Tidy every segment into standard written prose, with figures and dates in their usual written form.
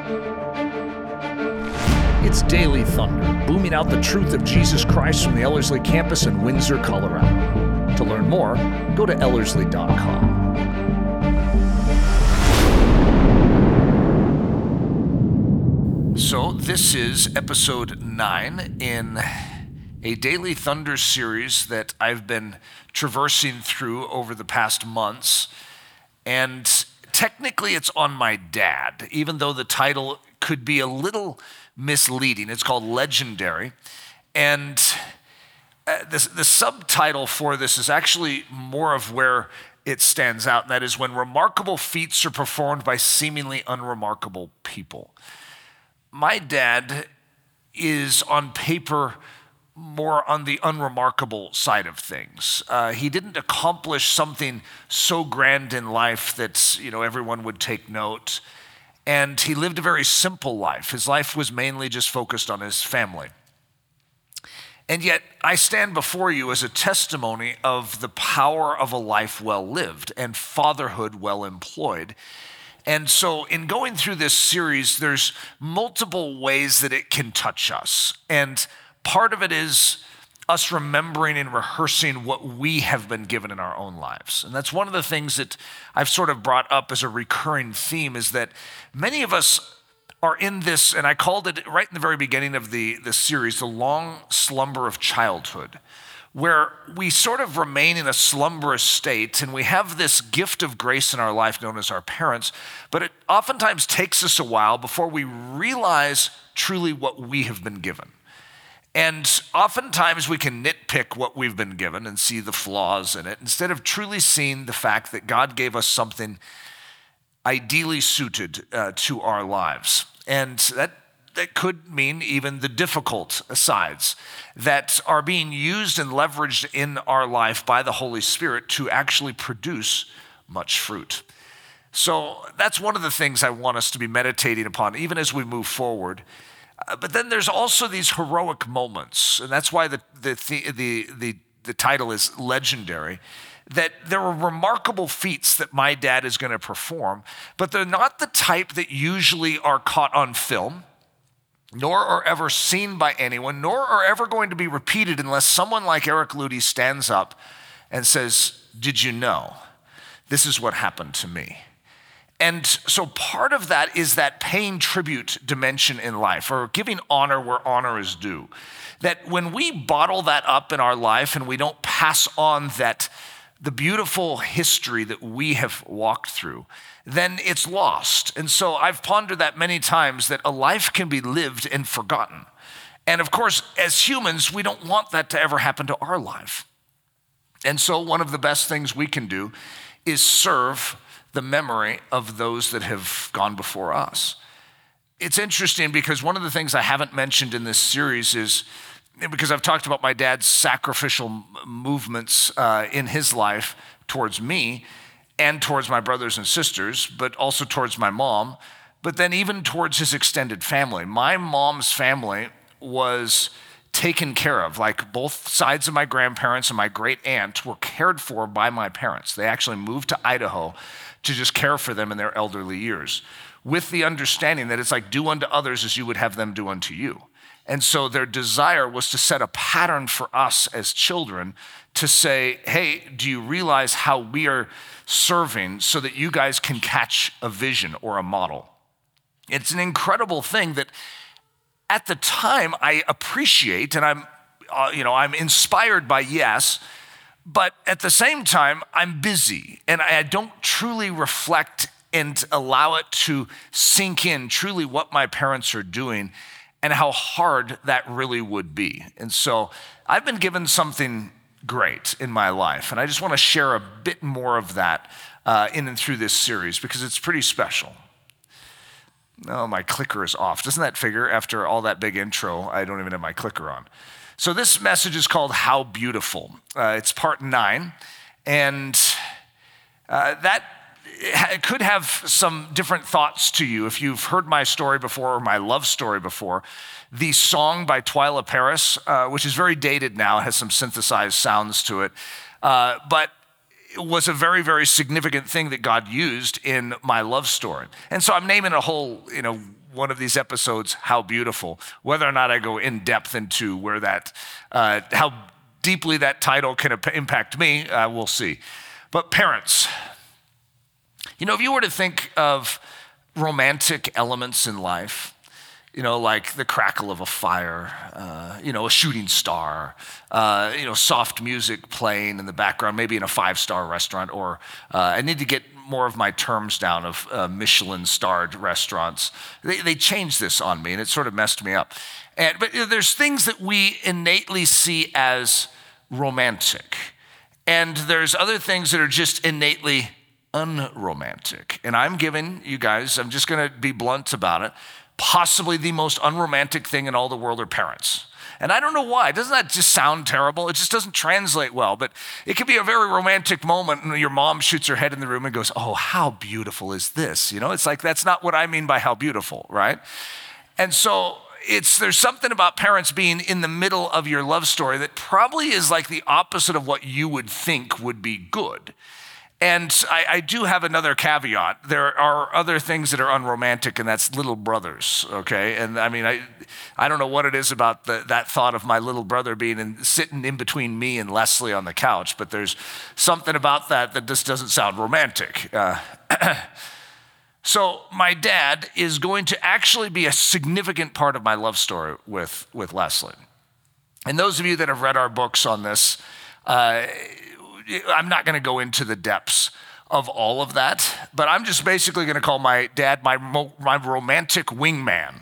It's Daily Thunder, booming out the truth of Jesus Christ from the Ellerslie campus in Windsor, Colorado. To learn more, go to Ellerslie.com. So this is episode 9 in a Daily Thunder series that I've been traversing through over the past months. And technically it's on my dad, even though the title could be a little misleading. It's called Legendary. And the subtitle for this is actually more of where it stands out, and that is when remarkable feats are performed by seemingly unremarkable people. My dad is on paper more on the unremarkable side of things. He didn't accomplish something so grand in life that everyone would take note. And he lived a very simple life. His life was mainly just focused on his family. And yet, I stand before you as a testimony of the power of a life well lived and fatherhood well employed. And so in going through this series, there's multiple ways that it can touch us. And part of it is us remembering and rehearsing what we have been given in our own lives. And that's one of the things that I've sort of brought up as a recurring theme, is that many of us are in this, and I called it right in the very beginning of the series, the long slumber of childhood, where we sort of remain in a slumberous state, and we have this gift of grace in our life known as our parents, but it oftentimes takes us a while before we realize truly what we have been given. And oftentimes we can nitpick what we've been given and see the flaws in it, instead of truly seeing the fact that God gave us something ideally suited to our lives. And that could mean even the difficult sides that are being used and leveraged in our life by the Holy Spirit to actually produce much fruit. So that's one of the things I want us to be meditating upon, even as we move forward. But then there's also these heroic moments, and that's why the title is Legendary, that there are remarkable feats that my dad is going to perform, but they're not the type that usually are caught on film, nor are ever seen by anyone, nor are ever going to be repeated unless someone like Eric Ludy stands up and says, "Did you know? This is what happened to me." And so part of that is that paying tribute dimension in life, or giving honor where honor is due. That when we bottle that up in our life and we don't pass on the beautiful history that we have walked through, then it's lost. And so I've pondered that many times, that a life can be lived and forgotten. And of course, as humans, we don't want that to ever happen to our life. And so one of the best things we can do is serve the memory of those that have gone before us. It's interesting because one of the things I haven't mentioned in this series is, because I've talked about my dad's sacrificial movements in his life towards me and towards my brothers and sisters, but also towards my mom, but then even towards his extended family. My mom's family was taken care of. Like, both sides of my grandparents and my great aunt were cared for by my parents. They actually moved to Idaho to just care for them in their elderly years, with the understanding that it's like, do unto others as you would have them do unto you. And so their desire was to set a pattern for us as children to say, hey, do you realize how we are serving so that you guys can catch a vision or a model? It's an incredible thing that at the time I appreciate, and I'm inspired by, yes, but at the same time, I'm busy and I don't truly reflect and allow it to sink in truly what my parents are doing and how hard that really would be. And so I've been given something great in my life, and I just want to share a bit more of that in and through this series, because it's pretty special. Oh, my clicker is off. Doesn't that figure? After all that big intro, I don't even have my clicker on. So this message is called How Beautiful. It's part 9, and that could have some different thoughts to you. If you've heard my story before, or my love story before, the song by Twila Paris, which is very dated now, has some synthesized sounds to it, but was a very, very significant thing that God used in my love story. And so I'm naming a whole, one of these episodes, How Beautiful. Whether or not I go in depth into where that, how deeply that title can impact me, we'll see. But parents, if you were to think of romantic elements in life, like the crackle of a fire, a shooting star, soft music playing in the background, maybe in a 5-star restaurant, or I need to get more of my terms down of Michelin-starred restaurants. They changed this on me, and it sort of messed me up. But there's things that we innately see as romantic, and there's other things that are just innately unromantic. And I'm just going to be blunt about it, possibly the most unromantic thing in all the world are parents. And I don't know why. Doesn't that just sound terrible? It just doesn't translate well. But it could be a very romantic moment and your mom shoots her head in the room and goes, "Oh, how beautiful is this?" It's like, that's not what I mean by how beautiful, right? And so there's something about parents being in the middle of your love story that probably is like the opposite of what you would think would be good. And I do have another caveat. There are other things that are unromantic, and that's little brothers, okay? And I mean, I don't know what it is about that thought of my little brother sitting in between me and Leslie on the couch, but there's something about that just doesn't sound romantic. So my dad is going to actually be a significant part of my love story with Leslie. And those of you that have read our books on this, I'm not going to go into the depths of all of that, but I'm just basically going to call my dad my romantic wingman.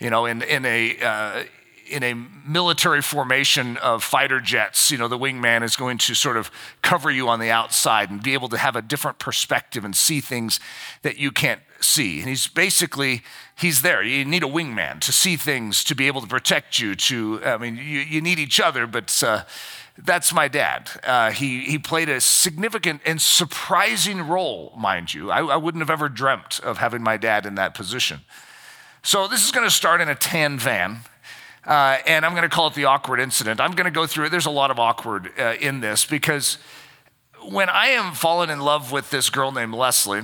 In a military formation of fighter jets, the wingman is going to sort of cover you on the outside and be able to have a different perspective and see things that you can't see. And he's there. You need a wingman to see things, to be able to protect you. You need each other, but that's my dad. He played a significant and surprising role, mind you. I wouldn't have ever dreamt of having my dad in that position. So this is going to start in a tan van, and I'm going to call it the awkward incident. I'm going to go through it. There's a lot of awkward in this, because when I am falling in love with this girl named Leslie,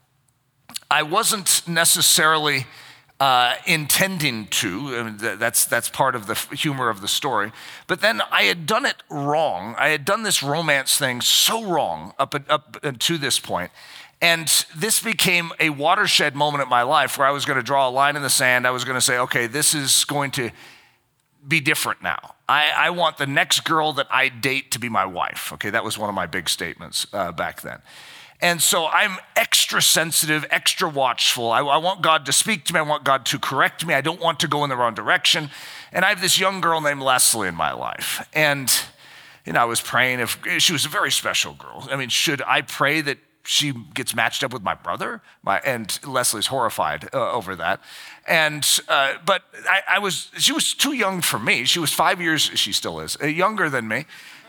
I wasn't necessarily intending to. I mean, that's part of the humor of the story. But then I had done it wrong. I had done this romance thing so wrong up to this point. And this became a watershed moment in my life where I was going to draw a line in the sand. I was going to say, okay, this is going to be different now. I want the next girl that I date to be my wife. Okay, that was one of my big statements back then. And so I'm extra sensitive, extra watchful. I want God to speak to me. I want God to correct me. I don't want to go in the wrong direction. And I have this young girl named Leslie in my life. And, I was praying if she was a very special girl. I mean, should I pray that she gets matched up with my brother? And Leslie's horrified over that. And, but she was too young for me. She was 5 years, she still is, younger than me.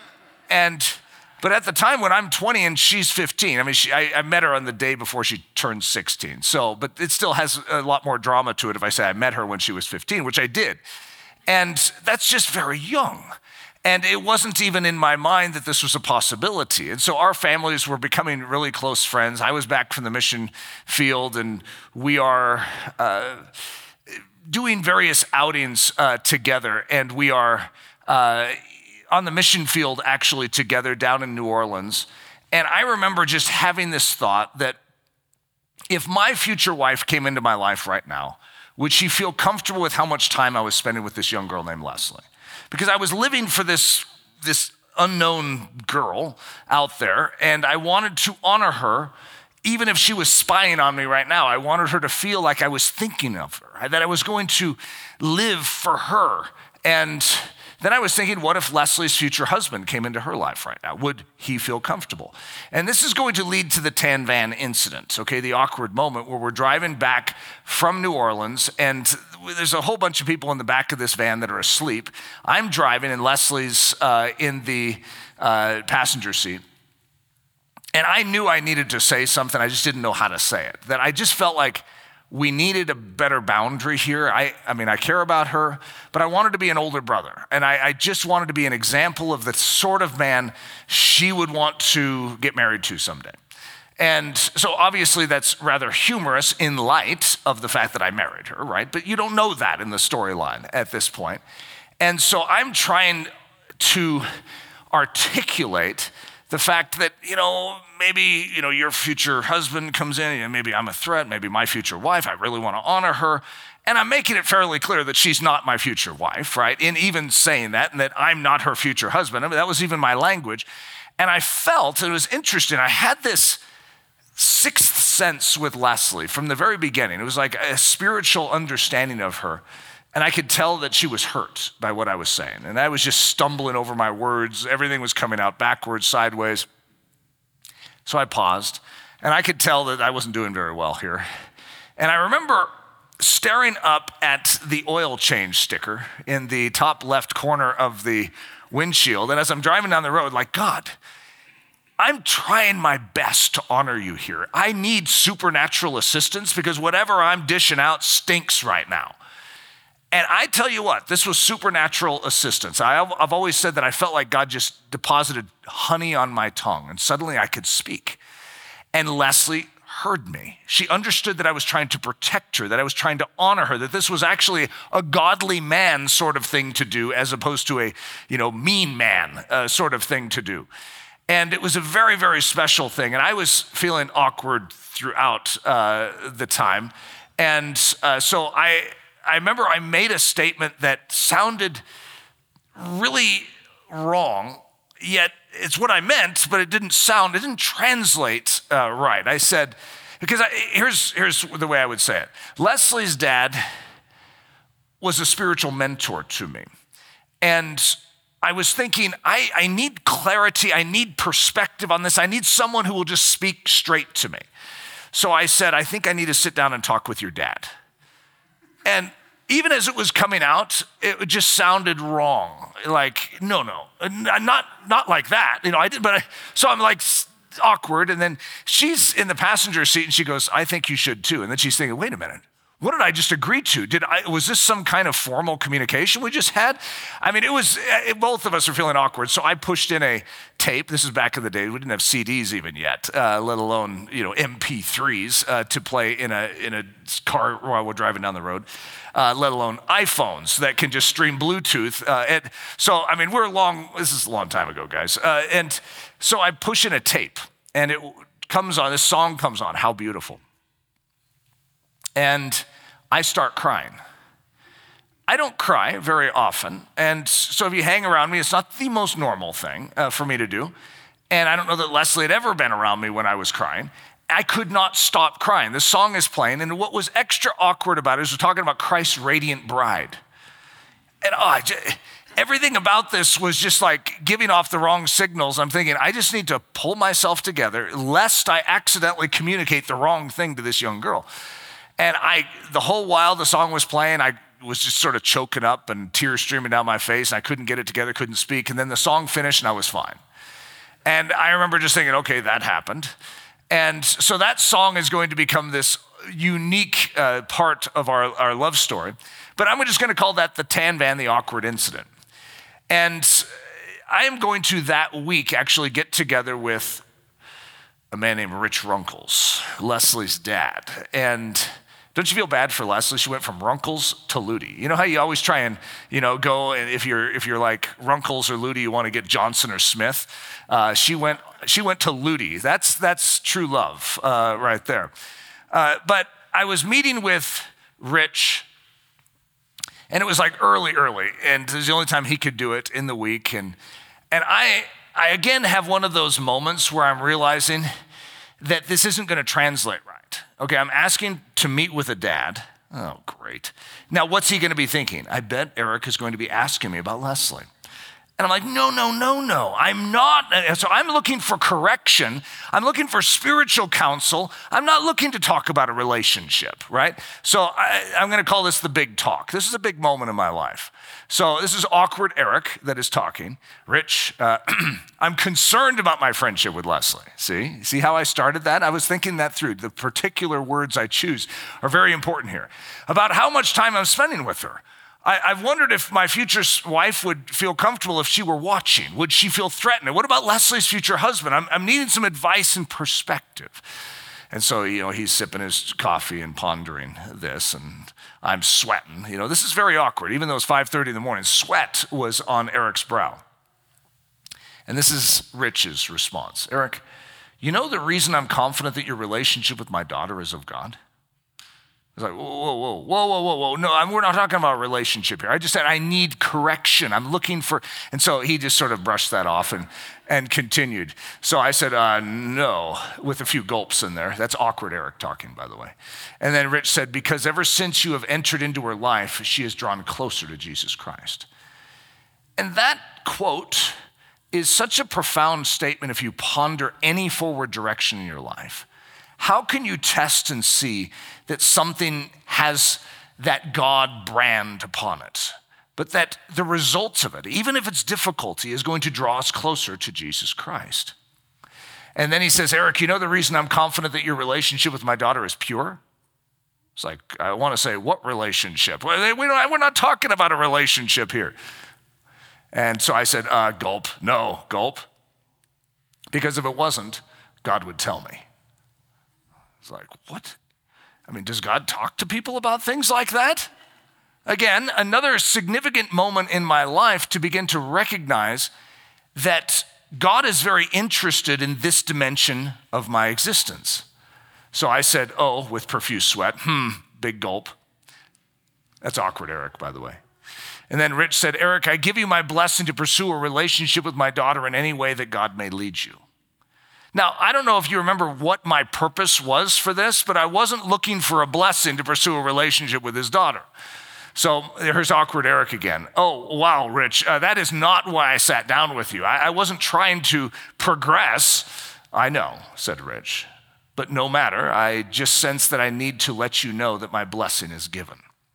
But at the time when I'm 20 and she's 15, I met her on the day before she turned 16. But it still has a lot more drama to it if I say I met her when she was 15, which I did. And that's just very young. And it wasn't even in my mind that this was a possibility. And so our families were becoming really close friends. I was back from the mission field, and we are doing various outings together. And we are on the mission field actually together down in New Orleans. And I remember just having this thought that if my future wife came into my life right now, would she feel comfortable with how much time I was spending with this young girl named Leslie? Because I was living for this unknown girl out there, and I wanted to honor her. Even if she was spying on me right now, I wanted her to feel like I was thinking of her, that I was going to live for her. And then I was thinking, what if Leslie's future husband came into her life right now? Would he feel comfortable? And this is going to lead to the tan van incident, okay, the awkward moment where we're driving back from New Orleans, and there's a whole bunch of people in the back of this van that are asleep. I'm driving, and Leslie's in the passenger seat. And I knew I needed to say something. I just didn't know how to say it. That I just felt like, we needed a better boundary here. I mean, I care about her, but I wanted to be an older brother. And I just wanted to be an example of the sort of man she would want to get married to someday. And so obviously that's rather humorous in light of the fact that I married her, right? But you don't know that in the storyline at this point. And so I'm trying to articulate the fact that, maybe, your future husband comes in, and maybe I'm a threat, maybe my future wife, I really want to honor her. And I'm making it fairly clear that she's not my future wife, right? In even saying that, and that I'm not her future husband. I mean, that was even my language. And I felt, it was interesting, I had this sixth sense with Leslie from the very beginning. It was like a spiritual understanding of her. And I could tell that she was hurt by what I was saying. And I was just stumbling over my words. Everything was coming out backwards, sideways. So I paused, and I could tell that I wasn't doing very well here. And I remember staring up at the oil change sticker in the top left corner of the windshield. And as I'm driving down the road, like, God, I'm trying my best to honor you here. I need supernatural assistance because whatever I'm dishing out stinks right now. And I tell you what, this was supernatural assistance. I've always said that I felt like God just deposited honey on my tongue, and suddenly I could speak. And Leslie heard me. She understood that I was trying to protect her, that I was trying to honor her, that this was actually a godly man sort of thing to do, as opposed to a mean man sort of thing to do. And it was a very, very special thing. And I was feeling awkward throughout the time. And so I remember I made a statement that sounded really wrong, yet it's what I meant, but it didn't translate right. I said, because here's the way I would say it. Leslie's dad was a spiritual mentor to me. And I was thinking, I need clarity, I need perspective on this, I need someone who will just speak straight to me. So I said, I think I need to sit down and talk with your dad. And even as it was coming out, it just sounded wrong. Like, no, not like that. So I'm like awkward. And then she's in the passenger seat and she goes, I think you should too. And then she's thinking, wait a minute. What did I just agree to? Was this some kind of formal communication we just had? I mean, both of us are feeling awkward. So I pushed in a tape. This is back in the day. We didn't have CDs even yet, let alone, MP3s to play in a car while we're driving down the road, let alone iPhones that can just stream Bluetooth. This is a long time ago, guys. And so I push in a tape and this song comes on, How Beautiful. And I start crying. I don't cry very often. And so if you hang around me, it's not the most normal thing for me to do. And I don't know that Leslie had ever been around me when I was crying. I could not stop crying. This song is playing. And what was extra awkward about it is we're talking about Christ's radiant bride. And everything about this was just like giving off the wrong signals. I'm thinking, I just need to pull myself together lest I accidentally communicate the wrong thing to this young girl. And the whole while the song was playing, I was just sort of choking up and tears streaming down my face. And I couldn't get it together, couldn't speak. And then the song finished and I was fine. And I remember just thinking, okay, that happened. And so that song is going to become this unique part of our love story. But I'm just going to call that the Tan Van, the awkward incident. And I am going to that week actually get together with a man named Rich Runkles, Leslie's dad. And don't you feel bad for Leslie? She went from Runkles to Ludi. You know how you always try and, go, and if you're like Runkles or Ludi, you want to get Johnson or Smith. She went to Ludi. That's true love right there. But I was meeting with Rich, and it was like early, and it was the only time he could do it in the week. And I again have one of those moments where I'm realizing that this isn't going to translate right. Okay, I'm asking to meet with a dad. Oh, great. Now, what's he going to be thinking? I bet Eric is going to be asking me about Leslie. And I'm like, no, I'm not. So I'm looking for correction. I'm looking for spiritual counsel. I'm not looking to talk about a relationship, right? So I'm going to call this the big talk. This is a big moment in my life. So this is awkward Eric that is talking. Rich, I'm concerned about my friendship with Leslie. See how I started that? I was thinking that through. The particular words I choose are very important here. About how much time I'm spending with her. I've wondered if my future wife would feel comfortable if she were watching. Would she feel threatened? What about Leslie's future husband? I'm needing some advice and perspective. And so, he's sipping his coffee and pondering this, and I'm sweating. This is very awkward. Even though it's 5:30 in the morning, sweat was on Eric's brow. And this is Rich's response. Eric, the reason I'm confident that your relationship with my daughter is of God? It's like, whoa. No, we're not talking about a relationship here. I just said I need correction. I'm looking for, and so he just sort of brushed that off and continued. So I said, no, with a few gulps in there. That's awkward Eric talking, by the way. And then Rich said, because ever since you have entered into her life, she has drawn closer to Jesus Christ. And that quote is such a profound statement if you ponder any forward direction in your life. How can you test and see that something has that God brand upon it, but that the results of it, even if it's difficulty, is going to draw us closer to Jesus Christ? And then he says, Eric, the reason I'm confident that your relationship with my daughter is pure? It's like, I want to say, what relationship? We're not talking about a relationship here. And so I said, gulp. No, gulp. Because if it wasn't, God would tell me. It's like, what? Does God talk to people about things like that? Again, another significant moment in my life to begin to recognize that God is very interested in this dimension of my existence. So I said, with profuse sweat, big gulp. That's awkward, Eric, by the way. And then Rich said, Eric, I give you my blessing to pursue a relationship with my daughter in any way that God may lead you. Now, I don't know if you remember what my purpose was for this, but I wasn't looking for a blessing to pursue a relationship with his daughter. So here's awkward Eric again. Oh, wow, Rich, that is not why I sat down with you. I wasn't trying to progress. I know, said Rich, but no matter. I just sense that I need to let you know that my blessing is given.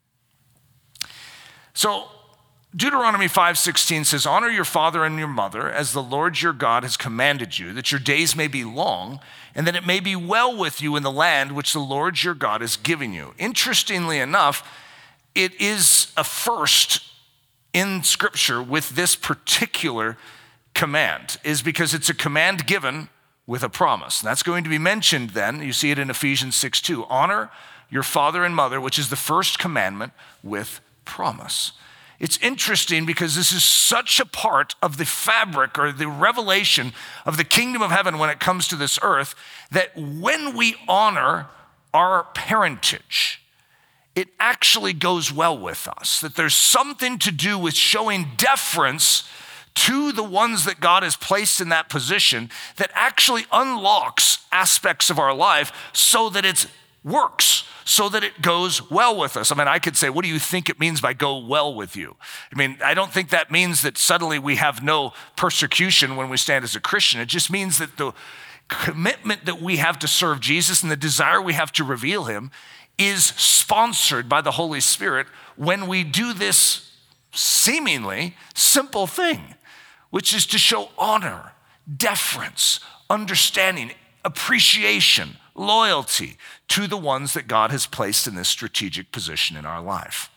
So Deuteronomy 5:16 says, honor your father and your mother as the Lord your God has commanded you, that your days may be long and that it may be well with you in the land which the Lord your God is giving you. Interestingly enough, it is a first in Scripture with this particular command, is because it's a command given with a promise. And that's going to be mentioned then. You see it in Ephesians 6:2. Honor your father and mother, which is the first commandment with promise. It's interesting because this is such a part of the fabric or the revelation of the kingdom of heaven when it comes to this earth, that when we honor our parentage, it actually goes well with us. That there's something to do with showing deference to the ones that God has placed in that position that actually unlocks aspects of our life so that it works, so that it goes well with us. I could say, what do you think it means by go well with you? I don't think that means that suddenly we have no persecution when we stand as a Christian. It just means that the commitment that we have to serve Jesus and the desire we have to reveal him is sponsored by the Holy Spirit when we do this seemingly simple thing, which is to show honor, deference, understanding, appreciation, loyalty to the ones that God has placed in this strategic position in our life.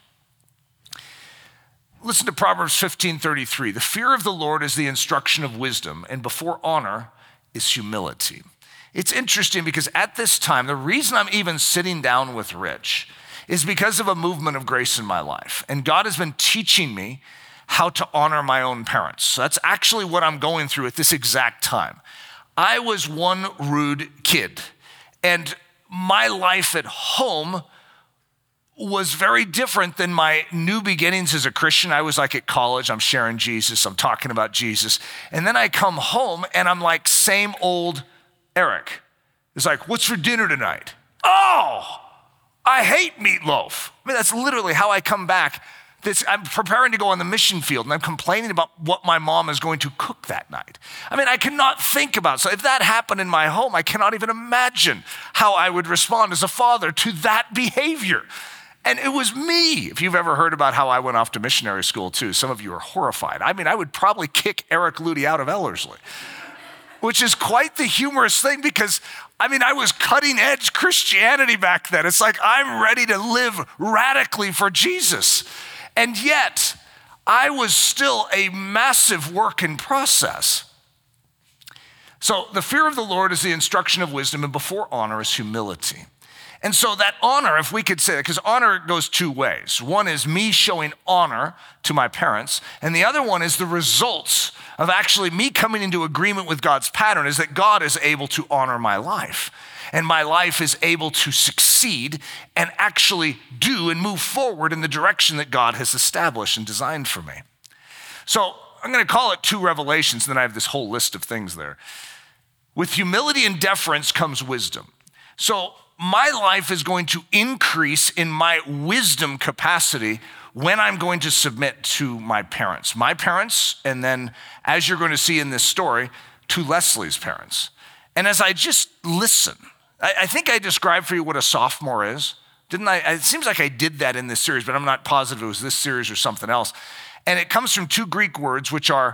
Listen to Proverbs 15:33. The fear of the Lord is the instruction of wisdom, and before honor is humility. It's interesting because at this time, the reason I'm even sitting down with Rich is because of a movement of grace in my life. And God has been teaching me how to honor my own parents. So that's actually what I'm going through at this exact time. I was one rude kid, and my life at home was very different than my new beginnings as a Christian. I was like at college, I'm sharing Jesus, I'm talking about Jesus. And then I come home and I'm like, same old Eric. It's like, what's for dinner tonight? Oh, I hate meatloaf. That's literally how I come back I'm preparing to go on the mission field and I'm complaining about what my mom is going to cook that night. I mean, I cannot think about it. So if that happened in my home, I cannot even imagine how I would respond as a father to that behavior. And it was me. If you've ever heard about how I went off to missionary school too, some of you are horrified. I mean, I would probably kick Eric Ludy out of Ellerslie, which is quite the humorous thing because I was cutting edge Christianity back then. It's like, I'm ready to live radically for Jesus. And yet, I was still a massive work in process. So the fear of the Lord is the instruction of wisdom, and before honor is humility. And so that honor, if we could say that, because honor goes two ways. One is me showing honor to my parents, and the other one is the results of actually me coming into agreement with God's pattern, is that God is able to honor my life. And my life is able to succeed and actually do and move forward in the direction that God has established and designed for me. So I'm going to call it two revelations, and then I have this whole list of things there. With humility and deference comes wisdom. So my life is going to increase in my wisdom capacity when I'm going to submit to my parents. My parents, and then, as you're going to see in this story, to Leslie's parents. And as I just listen, I think I described for you what a sophomore is, didn't I? It seems like I did that in this series, but I'm not positive it was this series or something else. And it comes from two Greek words, which are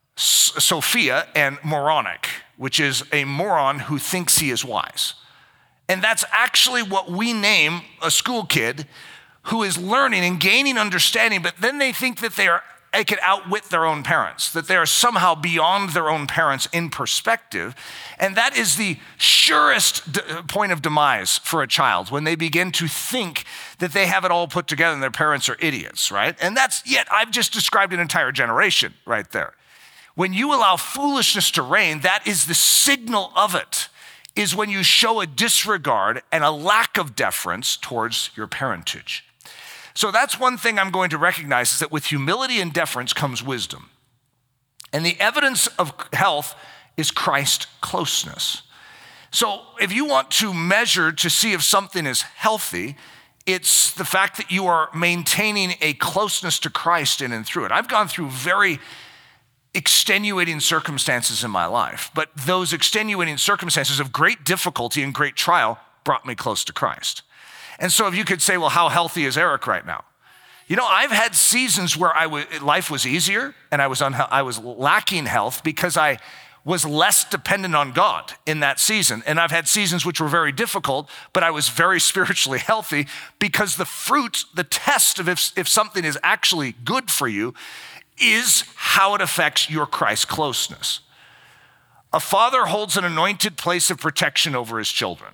Sophia and moronic, which is a moron who thinks he is wise. And that's actually what we name a school kid who is learning and gaining understanding, but then they think that they could outwit their own parents, that they are somehow beyond their own parents in perspective. And that is the surest point of demise for a child, when they begin to think that they have it all put together and their parents are idiots, right? And yet I've just described an entire generation right there. When you allow foolishness to reign, that is the signal of it, is when you show a disregard and a lack of deference towards your parentage. So that's one thing I'm going to recognize, is that with humility and deference comes wisdom. And the evidence of health is Christ closeness. So if you want to measure to see if something is healthy, it's the fact that you are maintaining a closeness to Christ in and through it. I've gone through very extenuating circumstances in my life, but those extenuating circumstances of great difficulty and great trial brought me close to Christ. And so if you could say, well, how healthy is Eric right now? You know, I've had seasons where life was easier and I was lacking health because I was less dependent on God in that season. And I've had seasons which were very difficult, but I was very spiritually healthy, because the fruit, the test of if something is actually good for you, is how it affects your Christ closeness. A father holds an anointed place of protection over his children.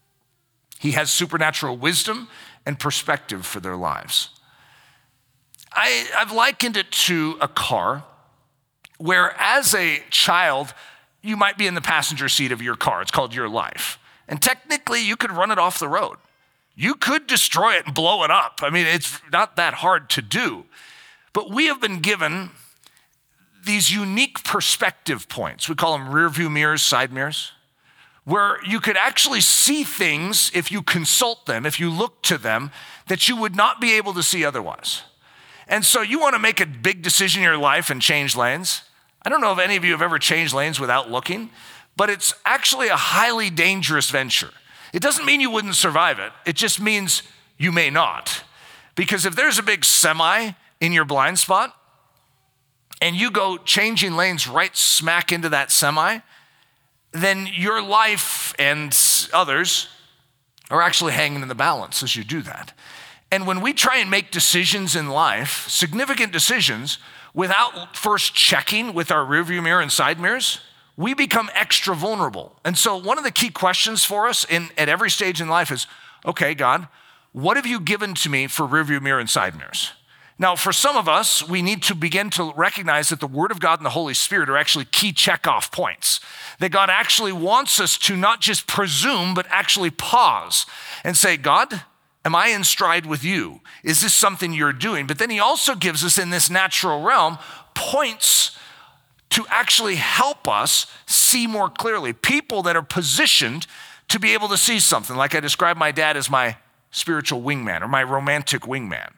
He has supernatural wisdom and perspective for their lives. I've likened it to a car where, as a child, you might be in the passenger seat of your car. It's called your life. And technically, you could run it off the road. You could destroy it and blow it up. I mean, it's not that hard to do. But we have been given these unique perspective points. We call them rear view mirrors, side mirrors, where you could actually see things if you consult them, if you look to them, that you would not be able to see otherwise. And so you want to make a big decision in your life and change lanes. I don't know if any of you have ever changed lanes without looking, but it's actually a highly dangerous venture. It doesn't mean you wouldn't survive it. It just means you may not. Because if there's a big semi in your blind spot and you go changing lanes right smack into that semi, then your life and others are actually hanging in the balance as you do that. And when we try and make decisions in life, significant decisions, without first checking with our rearview mirror and side mirrors, we become extra vulnerable. And so one of the key questions for us at every stage in life is, okay, God, what have you given to me for rearview mirror and side mirrors? Now, for some of us, we need to begin to recognize that the Word of God and the Holy Spirit are actually key checkoff points. That God actually wants us to not just presume, but actually pause and say, God, am I in stride with you? Is this something you're doing? But then he also gives us, in this natural realm, points to actually help us see more clearly. People that are positioned to be able to see something. Like I described my dad as my spiritual wingman or my romantic wingman.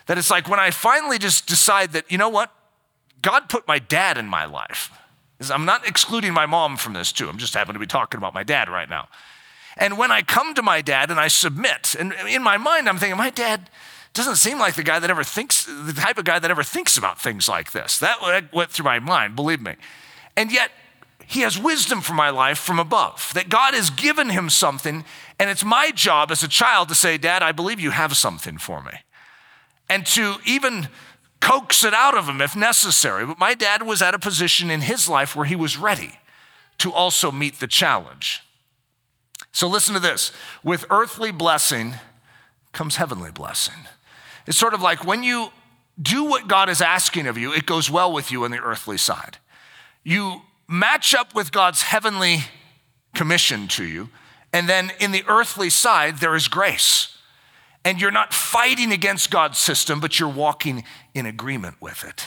That it's like when I finally just decide that, you know what? God put my dad in my life. I'm not excluding my mom from this too. I'm just happen to be talking about my dad right now. And when I come to my dad and I submit, and in my mind I'm thinking, my dad doesn't seem like the type of guy that ever thinks about things like this. That went through my mind, believe me. And yet he has wisdom for my life from above, that God has given him something, and it's my job as a child to say, Dad, I believe you have something for me. And to even coax it out of him if necessary. But my dad was at a position in his life where he was ready to also meet the challenge. So listen to this. With earthly blessing comes heavenly blessing. It's sort of like when you do what God is asking of you, it goes well with you on the earthly side. You match up with God's heavenly commission to you, and then in the earthly side, there is grace. And you're not fighting against God's system, but you're walking in agreement with it.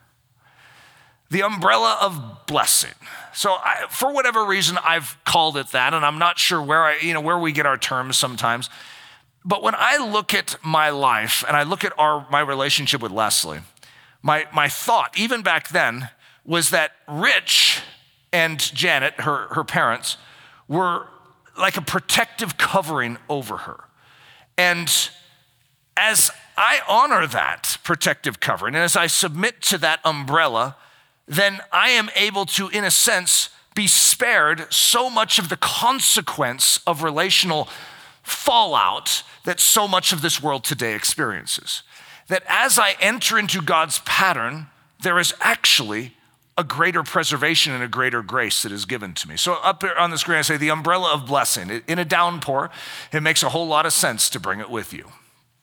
The umbrella of blessing. So for whatever reason, I've called it that, and I'm not sure where we get our terms sometimes. But when I look at my life and I look at my relationship with Leslie, my thought, even back then, was that Rich and Janet, her parents, were like a protective covering over her. And as I honor that protective covering, and as I submit to that umbrella, then I am able to, in a sense, be spared so much of the consequence of relational fallout that so much of this world today experiences. That as I enter into God's pattern, there is actually a greater preservation and a greater grace that is given to me. So up here on the screen, I say the umbrella of blessing. In a downpour, it makes a whole lot of sense to bring it with you.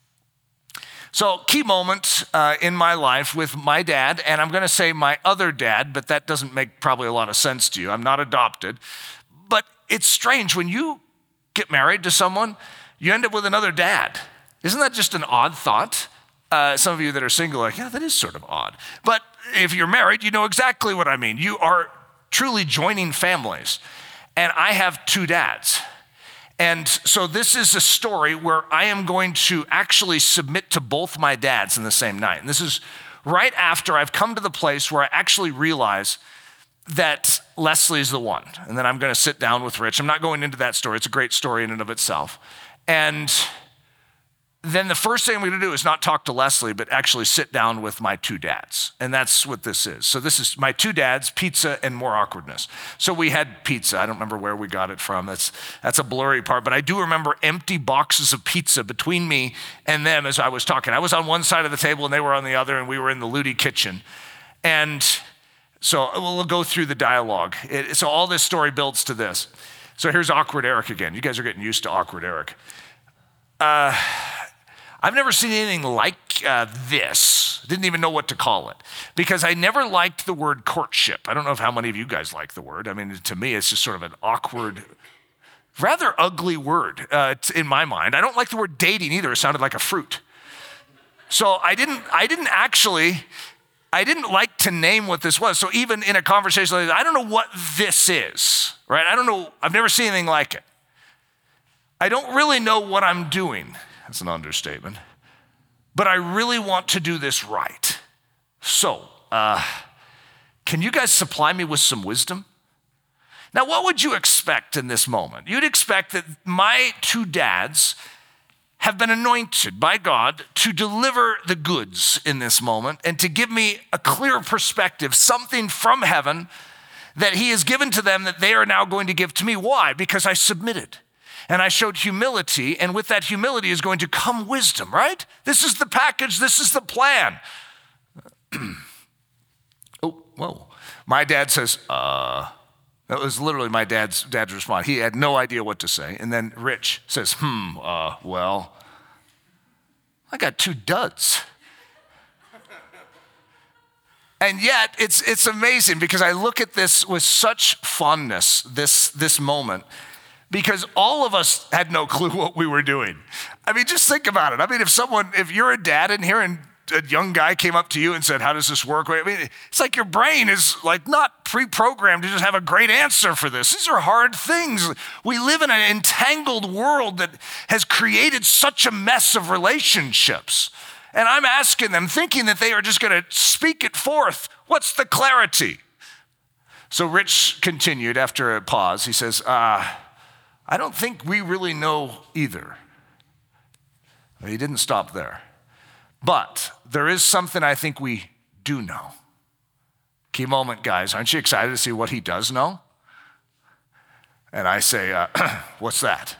So key moment in my life with my dad, and I'm going to say my other dad, but that doesn't make probably a lot of sense to you. I'm not adopted. But it's strange when you get married to someone, you end up with another dad. Isn't that just an odd thought? Some of you that are single are like, yeah, that is sort of odd. But if you're married, you know exactly what I mean. You are truly joining families. And I have two dads. And so this is a story where I am going to actually submit to both my dads in the same night. And this is right after I've come to the place where I actually realize that Leslie is the one. And then I'm going to sit down with Rich. I'm not going into that story. It's a great story in and of itself. And then the first thing I'm going to do is not talk to Leslie, but actually sit down with my two dads. And that's what this is. So this is my two dads, pizza, and more awkwardness. So we had pizza. I don't remember where we got it from. That's a blurry part. But I do remember empty boxes of pizza between me and them as I was talking. I was on one side of the table and they were on the other, and we were in the Ludi kitchen. And so we'll go through the dialogue. So all this story builds to this. So here's Awkward Eric again. You guys are getting used to Awkward Eric. I've never seen anything like this. Didn't even know what to call it because I never liked the word courtship. I don't know how many of you guys like the word. I mean, to me, it's just sort of an awkward, rather ugly word in my mind. I don't like the word dating either. It sounded like a fruit. So I didn't like to name what this was. So even in a conversation like this, I don't know what this is, right? I don't know. I've never seen anything like it. I don't really know what I'm doing. That's an understatement. But I really want to do this right. So, can you guys supply me with some wisdom? Now, what would you expect in this moment? You'd expect that my two dads have been anointed by God to deliver the goods in this moment and to give me a clear perspective, something from heaven that he has given to them that they are now going to give to me. Why? Because I submitted. And I showed humility, and with that humility is going to come wisdom, right? This is the package, this is the plan. Oh, whoa. My dad says, That was literally my dad's response. He had no idea what to say. And then Rich says, well, I got two duds. And yet, it's amazing because I look at this with such fondness, this moment, because all of us had no clue what we were doing. I mean, just think about it. I mean, if you're a dad in here and a young guy came up to you and said, how does this work? I mean, it's like your brain is like not pre-programmed to just have a great answer for this. These are hard things. We live in an entangled world that has created such a mess of relationships. And I'm asking them, thinking that they are just going to speak it forth. What's the clarity? So Rich continued after a pause. He says, I don't think we really know either. He didn't stop there. But there is something I think we do know. Key moment, guys. Aren't you excited to see what he does know? And I say, what's that?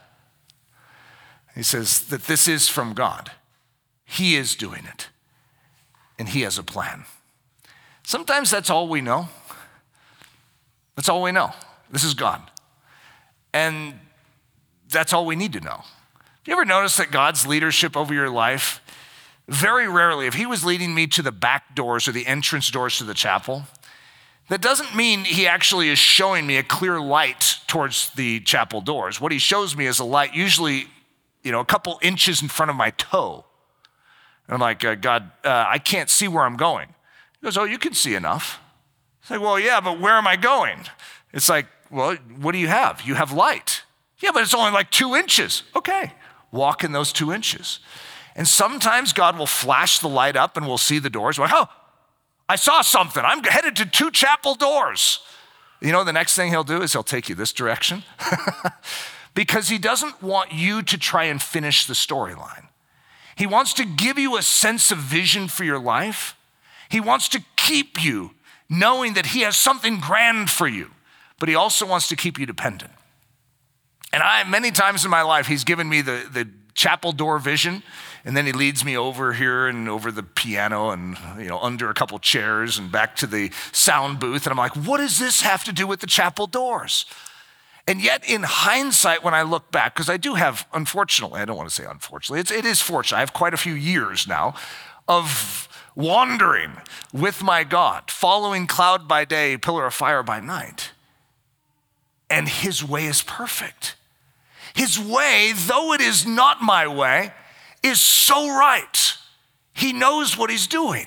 He says that this is from God. He is doing it. And he has a plan. Sometimes that's all we know. That's all we know. This is God. And that's all we need to know. You ever notice that God's leadership over your life, very rarely, if he was leading me to the back doors or the entrance doors to the chapel, that doesn't mean he actually is showing me a clear light towards the chapel doors. What he shows me is a light usually, a couple inches in front of my toe. And I'm like, God, I can't see where I'm going. He goes, oh, you can see enough. It's like, well, yeah, but where am I going? It's like, well, what do you have? You have light. Yeah, but it's only like 2 inches. Okay, walk in those 2 inches. And sometimes God will flash the light up and we'll see the doors. We're like, oh, I saw something. I'm headed to 2 chapel doors. The next thing he'll do is he'll take you this direction because he doesn't want you to try and finish the storyline. He wants to give you a sense of vision for your life. He wants to keep you knowing that he has something grand for you, but he also wants to keep you dependent. And many times in my life, he's given me the chapel door vision, and then he leads me over here and over the piano and under a couple chairs and back to the sound booth. And I'm like, what does this have to do with the chapel doors? And yet in hindsight, when I look back, because I do have, unfortunately, I don't want to say unfortunately, it is fortunate. I have quite a few years now of wandering with my God, following cloud by day, pillar of fire by night. And his way is perfect. His way, though it is not my way, is so right. He knows what he's doing.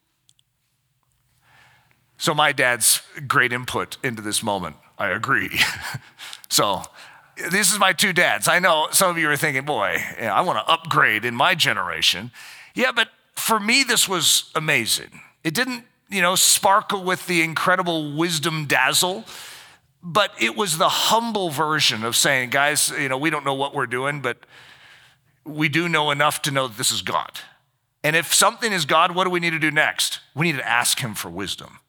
So my dad's great input into this moment, I agree. So this is my 2 dads. I know some of you are thinking, boy, I want to upgrade in my generation. Yeah, but for me, this was amazing. It didn't, sparkle with the incredible wisdom dazzle, but it was the humble version of saying, guys, we don't know what we're doing, but we do know enough to know that this is God. And if something is God, what do we need to do next? We need to ask him for wisdom.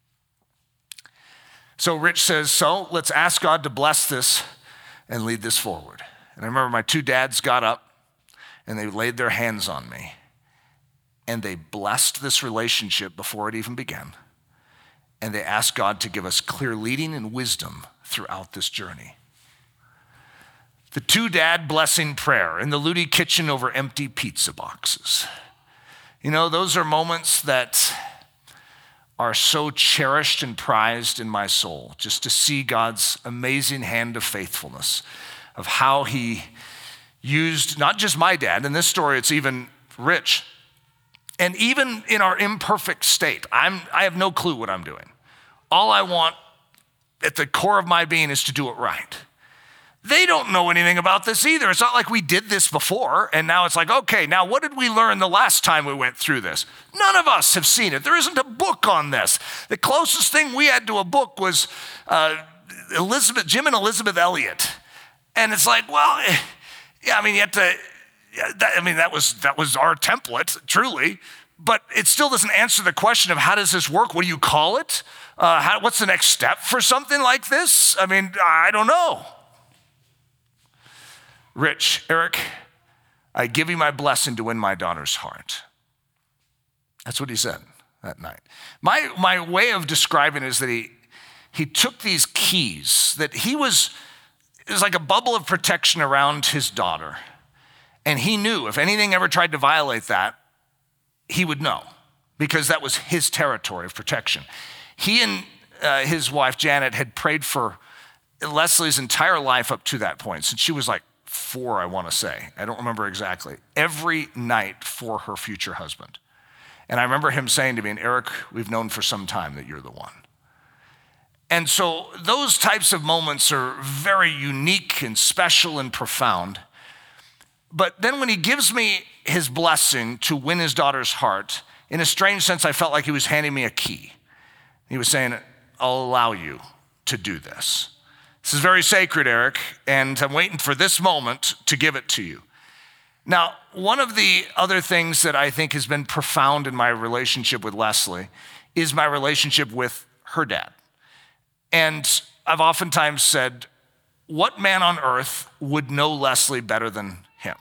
So Rich says, so let's ask God to bless this and lead this forward. And I remember my 2 dads got up and they laid their hands on me and they blessed this relationship before it even began. And they asked God to give us clear leading and wisdom throughout this journey. The 2 dad blessing prayer in the Ludi kitchen over empty pizza boxes. Those are moments that are so cherished and prized in my soul, just to see God's amazing hand of faithfulness, of how he used not just my dad, in this story it's even Rich, and even in our imperfect state, I have no clue what I'm doing. All I want at the core of my being is to do it right. They don't know anything about this either. It's not like we did this before, and now it's like, okay, now what did we learn the last time we went through this? None of us have seen it. There isn't a book on this. The closest thing we had to a book was Jim and Elizabeth Elliot. And it's like, well, yeah, I mean, you have to, that was our template, truly, but it still doesn't answer the question of how does this work? What do you call it? What's the next step for something like this? I don't know. Rich, Eric, I give you my blessing to win my daughter's heart. That's what he said that night. My way of describing it is that he took these keys that it was like a bubble of protection around his daughter. And he knew if anything ever tried to violate that, he would know because that was his territory of protection. He and his wife, Janet, had prayed for Leslie's entire life up to that point, since she was like 4, I want to say. I don't remember exactly. Every night for her future husband. And I remember him saying to me, and Eric, we've known for some time that you're the one. And so those types of moments are very unique and special and profound. But then when he gives me his blessing to win his daughter's heart, in a strange sense, I felt like he was handing me a key. He was saying, I'll allow you to do this. This is very sacred, Eric, and I'm waiting for this moment to give it to you. Now, one of the other things that I think has been profound in my relationship with Leslie is my relationship with her dad. And I've oftentimes said, what man on earth would know Leslie better than him?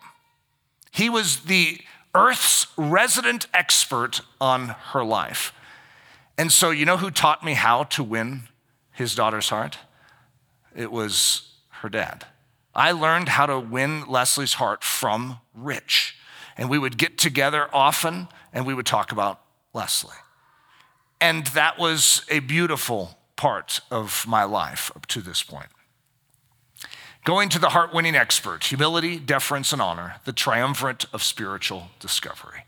He was the earth's resident expert on her life. And so you know who taught me how to win his daughter's heart? It was her dad. I learned how to win Leslie's heart from Rich. And we would get together often and we would talk about Leslie. And that was a beautiful part of my life up to this point. Going to the heart-winning expert, humility, deference, and honor, the triumvirate of spiritual discovery.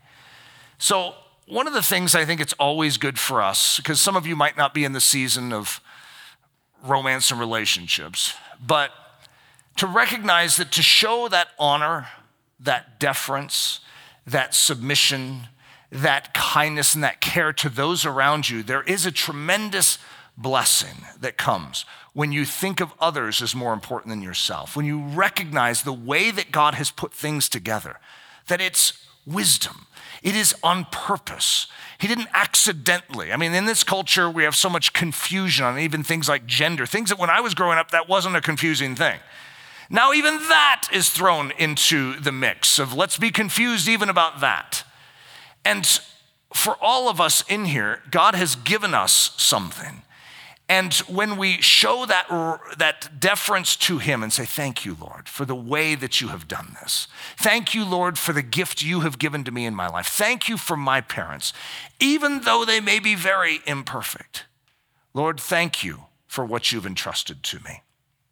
So one of the things I think it's always good for us, because some of you might not be in the season of romance and relationships, but to recognize that to show that honor, that deference, that submission, that kindness, and that care to those around you, there is a tremendous blessing that comes when you think of others as more important than yourself, when you recognize the way that God has put things together, that it's wisdom. It is on purpose. He didn't accidentally. I mean, in this culture, we have so much confusion on even things like gender, things that when I was growing up, that wasn't a confusing thing. Now, even that is thrown into the mix of let's be confused even about that. And for all of us in here, God has given us something. And when we show that deference to him and say, thank you, Lord, for the way that you have done this. Thank you, Lord, for the gift you have given to me in my life. Thank you for my parents, even though they may be very imperfect. Lord, thank you for what you've entrusted to me.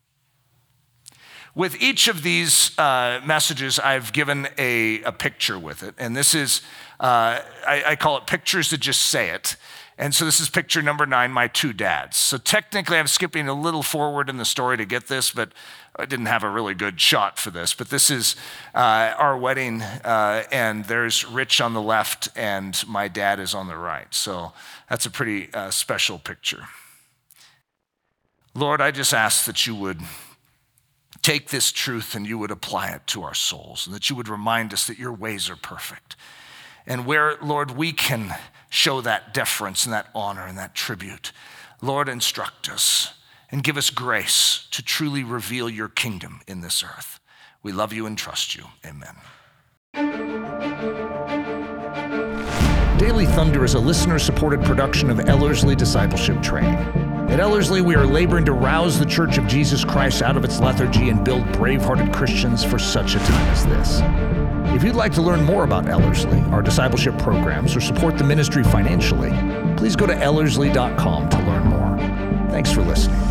With each of these messages, I've given a picture with it. And this is, I call it pictures that just say it. And so this is picture number 9, my 2 dads. So technically I'm skipping a little forward in the story to get this, but I didn't have a really good shot for this. But this is our wedding, and there's Rich on the left and my dad is on the right. So that's a pretty special picture. Lord, I just ask that you would take this truth and you would apply it to our souls, and that you would remind us that your ways are perfect. And where, Lord, we can show that deference and that honor and that tribute, Lord, instruct us and give us grace to truly reveal your kingdom in this earth. We love you and trust you. Amen. Daily Thunder is a listener-supported production of Ellerslie Discipleship Training. At Ellerslie, we are laboring to rouse the Church of Jesus Christ out of its lethargy and build brave-hearted Christians for such a time as this. If you'd like to learn more about Ellerslie, our discipleship programs, or support the ministry financially, please go to ellerslie.com to learn more. Thanks for listening.